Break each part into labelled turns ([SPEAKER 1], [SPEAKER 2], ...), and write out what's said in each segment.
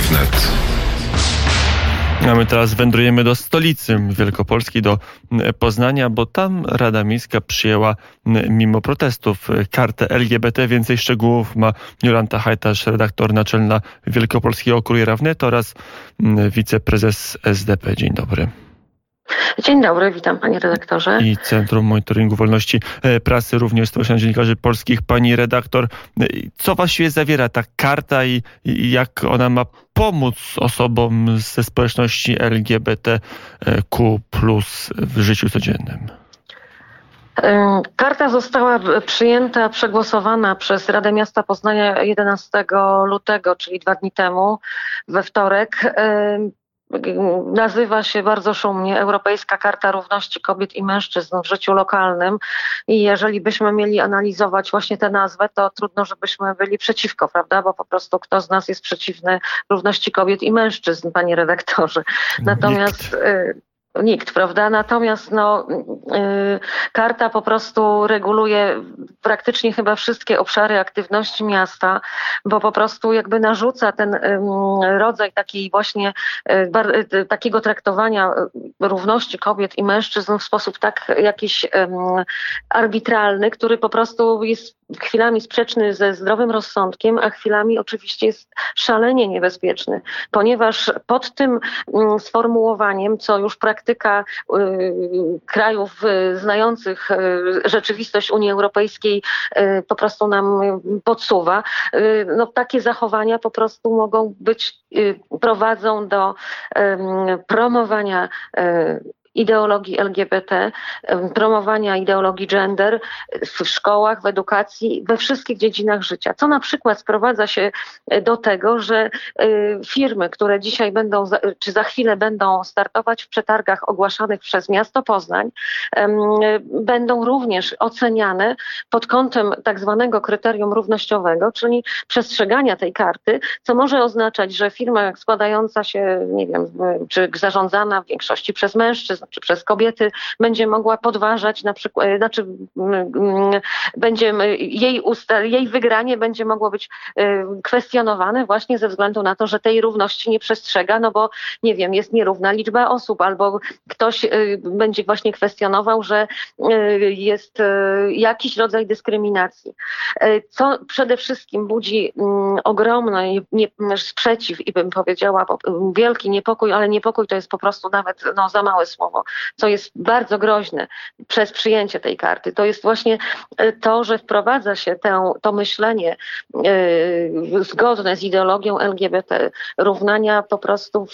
[SPEAKER 1] wnet.
[SPEAKER 2] A my teraz wędrujemy do stolicy Wielkopolski, do Poznania, bo tam Rada Miejska przyjęła mimo protestów kartę LGBT. Więcej szczegółów ma Jolanta Hajtasz, redaktor naczelna Wielkopolskiego Kuriera Wnet oraz wiceprezes SDP. Dzień dobry.
[SPEAKER 3] Dzień dobry, witam panie redaktorze.
[SPEAKER 2] I Centrum Monitoringu Wolności Prasy, również Stowarzyszenia Dziennikarzy Polskich. Pani redaktor, co właściwie zawiera ta karta i jak ona ma pomóc osobom ze społeczności LGBTQ+ w życiu codziennym?
[SPEAKER 3] Karta została przyjęta, przegłosowana przez Radę Miasta Poznania 11 lutego, czyli 2 dni temu, we wtorek. Nazywa się bardzo szumnie Europejska Karta Równości Kobiet i Mężczyzn w życiu lokalnym i jeżeli byśmy mieli analizować właśnie tę nazwę, to trudno, żebyśmy byli przeciwko, prawda? Bo po prostu kto z nas jest przeciwny równości kobiet i mężczyzn, panie redaktorze. Natomiast nikt, prawda? Natomiast karta po prostu reguluje praktycznie chyba wszystkie obszary aktywności miasta, bo po prostu jakby narzuca ten rodzaj takiej właśnie takiego traktowania równości kobiet i mężczyzn w sposób tak jakiś arbitralny, który po prostu jest chwilami sprzeczny ze zdrowym rozsądkiem, a chwilami oczywiście jest szalenie niebezpieczny, ponieważ pod tym sformułowaniem, co już praktyka krajów znających rzeczywistość Unii Europejskiej po prostu nam podsuwa, takie zachowania po prostu mogą być, prowadzą do promowania ideologii LGBT, promowania ideologii gender w szkołach, w edukacji, we wszystkich dziedzinach życia. Co na przykład sprowadza się do tego, że firmy, które dzisiaj będą, czy za chwilę będą startować w przetargach ogłaszanych przez miasto Poznań, będą również oceniane pod kątem tak zwanego kryterium równościowego, czyli przestrzegania tej karty, co może oznaczać, że firma składająca się, nie wiem, czy zarządzana w większości przez mężczyzn, czy przez kobiety, będzie mogła podważać na przykład, jej wygranie będzie mogło być kwestionowane właśnie ze względu na to, że tej równości nie przestrzega, no bo nie wiem, jest nierówna liczba osób, albo ktoś będzie właśnie kwestionował, że jest jakiś rodzaj dyskryminacji. Co przede wszystkim budzi ogromny sprzeciw i bym powiedziała wielki niepokój, ale niepokój to jest po prostu nawet za małe słowo, co jest bardzo groźne przez przyjęcie tej karty. To jest właśnie to, że wprowadza się to myślenie zgodne z ideologią LGBT, równania po prostu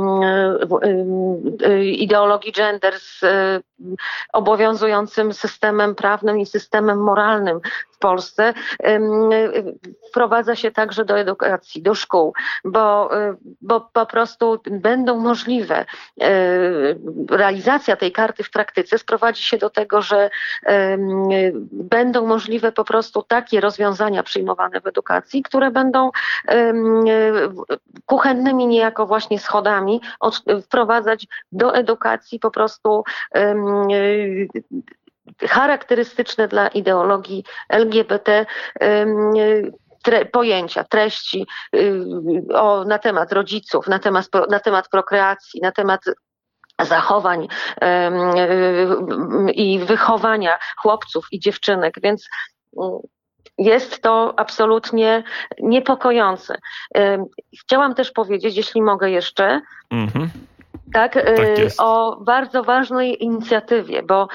[SPEAKER 3] ideologii gender z obowiązującym systemem prawnym i systemem moralnym w Polsce, wprowadza się także do edukacji, do szkół, bo po prostu będą możliwe, realizacja tej karty w praktyce sprowadzi się do tego, że będą możliwe po prostu takie rozwiązania przyjmowane w edukacji, które będą kuchennymi niejako właśnie schodami wprowadzać do edukacji po prostu charakterystyczne dla ideologii LGBT pojęcia, treści na temat rodziców, na temat prokreacji, na temat zachowań i wychowania chłopców i dziewczynek, więc jest to absolutnie niepokojące. Chciałam też powiedzieć, jeśli mogę jeszcze, tak o bardzo ważnej inicjatywie, bo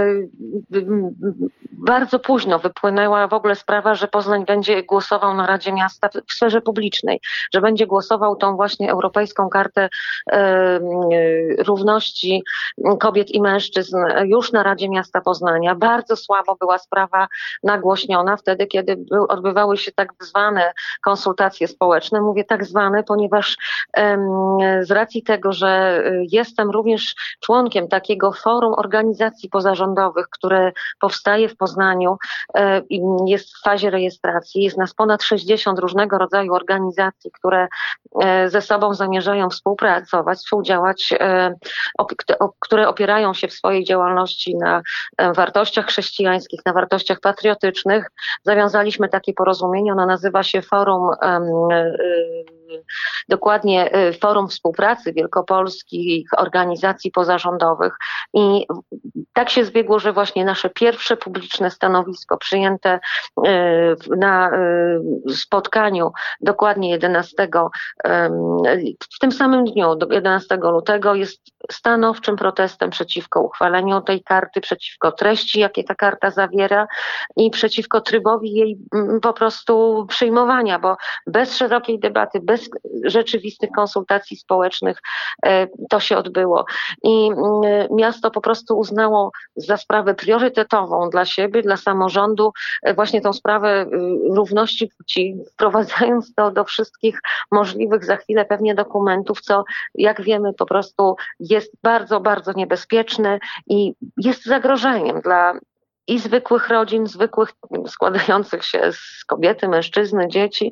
[SPEAKER 3] bardzo późno wypłynęła w ogóle sprawa, że Poznań będzie głosował na Radzie Miasta w sferze publicznej, że będzie głosował tą właśnie Europejską Kartę Równości Kobiet i Mężczyzn już na Radzie Miasta Poznania. Bardzo słabo była sprawa nagłośniona wtedy, kiedy odbywały się tak zwane konsultacje społeczne. Mówię tak zwane, ponieważ z racji tego, że jestem również członkiem takiego forum organizacji pozarządowych, które powstaje w Poznaniu i jest w fazie rejestracji. Jest nas ponad 60 różnego rodzaju organizacji, które ze sobą zamierzają współpracować, współdziałać, które opierają się w swojej działalności na wartościach chrześcijańskich, na wartościach patriotycznych. Zawiązaliśmy takie porozumienie, ono nazywa się Forum dokładnie Forum Współpracy Wielkopolskich Organizacji Pozarządowych i tak się zbiegło, że właśnie nasze pierwsze publiczne stanowisko przyjęte na spotkaniu dokładnie 11, w tym samym dniu, 11 lutego, jest stanowczym protestem przeciwko uchwaleniu tej karty, przeciwko treści, jakie ta karta zawiera i przeciwko trybowi jej po prostu przyjmowania, bo bez szerokiej debaty, bez rzeczywistych konsultacji społecznych to się odbyło. I miasto po prostu uznało za sprawę priorytetową dla siebie, dla samorządu właśnie tą sprawę równości płci, wprowadzając to do wszystkich możliwych za chwilę pewnie dokumentów, co jak wiemy po prostu jest bardzo, bardzo niebezpieczne i jest zagrożeniem dla i zwykłych rodzin, zwykłych składających się z kobiety, mężczyzny, dzieci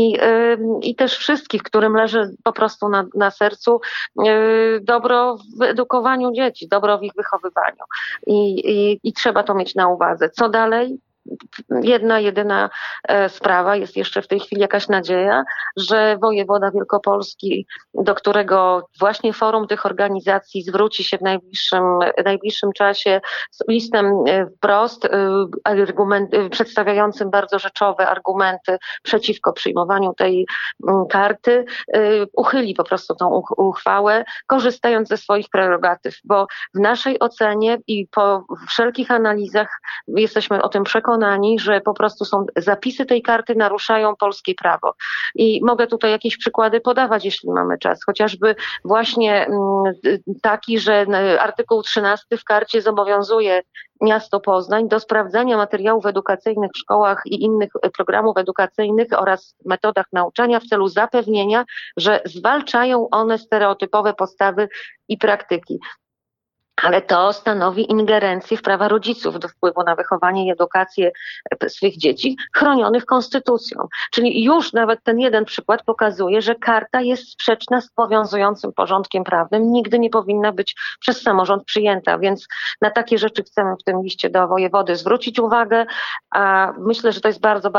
[SPEAKER 3] i też wszystkich, którym leży po prostu na sercu dobro w edukowaniu dzieci, dobro w ich wychowywaniu. I trzeba to mieć na uwadze. Co dalej? Jedyna sprawa, jest jeszcze w tej chwili jakaś nadzieja, że wojewoda wielkopolski, do którego właśnie forum tych organizacji zwróci się w najbliższym czasie z listem wprost, przedstawiającym bardzo rzeczowe argumenty przeciwko przyjmowaniu tej karty, uchyli po prostu tą uchwałę, korzystając ze swoich prerogatyw, bo w naszej ocenie i po wszelkich analizach jesteśmy o tym przekonani, że po prostu są zapisy tej karty naruszają polskie prawo. I mogę tutaj jakieś przykłady podawać, jeśli mamy czas. Chociażby właśnie taki, że artykuł 13 w karcie zobowiązuje miasto Poznań do sprawdzania materiałów edukacyjnych w szkołach i innych programów edukacyjnych oraz metodach nauczania w celu zapewnienia, że zwalczają one stereotypowe postawy i praktyki. Ale to stanowi ingerencję w prawa rodziców do wpływu na wychowanie i edukację swych dzieci, chronionych konstytucją. Czyli już nawet ten jeden przykład pokazuje, że karta jest sprzeczna z obowiązującym porządkiem prawnym, nigdy nie powinna być przez samorząd przyjęta, więc na takie rzeczy chcemy w tym liście do wojewody zwrócić uwagę, a myślę, że to jest bardzo,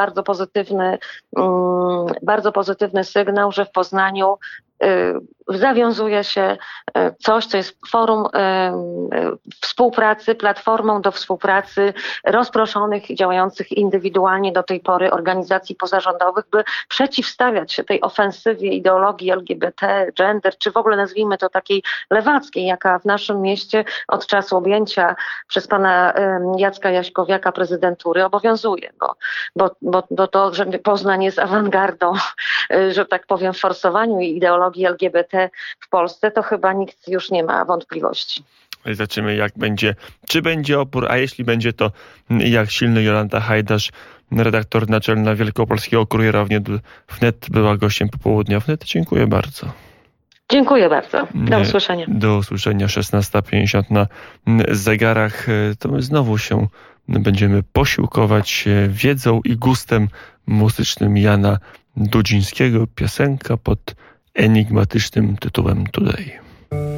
[SPEAKER 3] bardzo pozytywny sygnał, że w Poznaniu zawiązuje się coś, co jest forum współpracy, platformą do współpracy rozproszonych i działających indywidualnie do tej pory organizacji pozarządowych, by przeciwstawiać się tej ofensywie ideologii LGBT, gender, czy w ogóle nazwijmy to takiej lewackiej, jaka w naszym mieście od czasu objęcia przez pana Jacka Jaśkowiaka prezydentury obowiązuje, bo to, że Poznań jest awangardą, że tak powiem, w forsowaniu ideologii LGBT w Polsce, to chyba nikt już nie ma wątpliwości.
[SPEAKER 2] Zobaczymy, jak będzie, czy będzie opór, a jeśli będzie, to jak silny. Jolanta Hajdasz, redaktor naczelna Wielkopolskiego Kuriera Wnet, była gościem popołudnia Wnet. Dziękuję bardzo.
[SPEAKER 3] Dziękuję bardzo. Do usłyszenia.
[SPEAKER 2] Do usłyszenia. 16:50 na zegarach. To my znowu się będziemy posiłkować wiedzą i gustem muzycznym Jana Dudzińskiego. Piosenka pod enigmatycznym tytułem Today.